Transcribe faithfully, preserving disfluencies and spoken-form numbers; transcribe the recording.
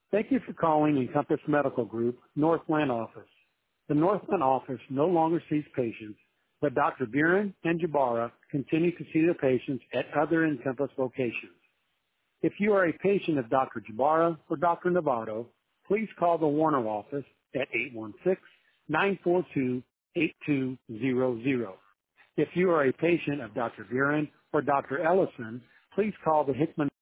Thank you for calling Encompass Medical Group, Northland office. The Northland office no longer sees patients, but Doctor Buren and Jabara continue to see their patients at other Encompass locations. If you are a patient of Doctor Jabara or Doctor Novato, please call the Warner office at eight one six, nine four two, eight two zero zero. If you are a patient of Doctor Buren or Doctor Ellison, please call the Hickman